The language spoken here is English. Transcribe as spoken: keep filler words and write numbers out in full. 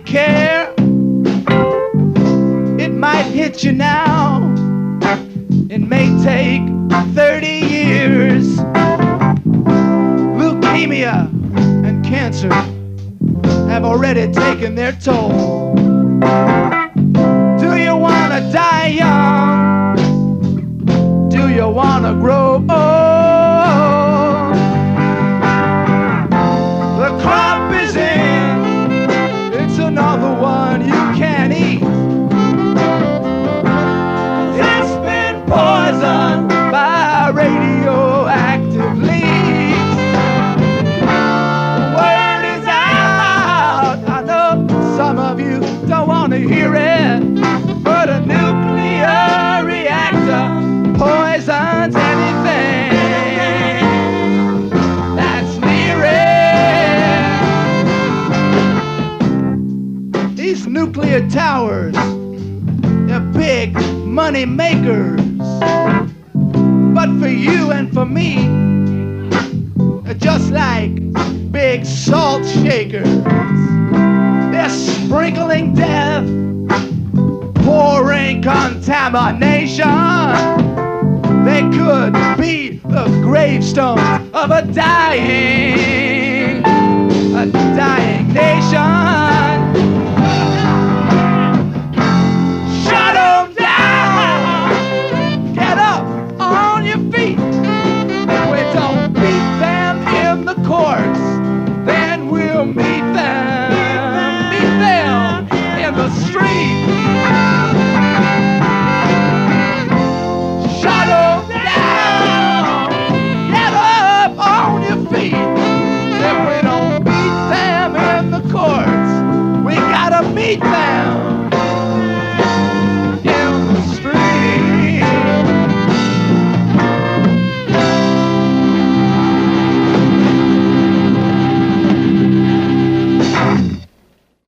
care. It might hit you now. It may take thirty years. Leukemia and cancer have already taken their toll. Do you want to die young? Do you want to grow old? The crop is in. It's another one you can't eat. It's been poisoned by radioactive leaks. The word is out. I know some of you don't want to hear it, but a nuclear reactor poisons anything that's near it. These nuclear towers, they're big money makers, but for you and for me, they're just like big salt shakers. They're sprinkling death, pouring contamination. They could be the gravestone of a dying, a dying nation.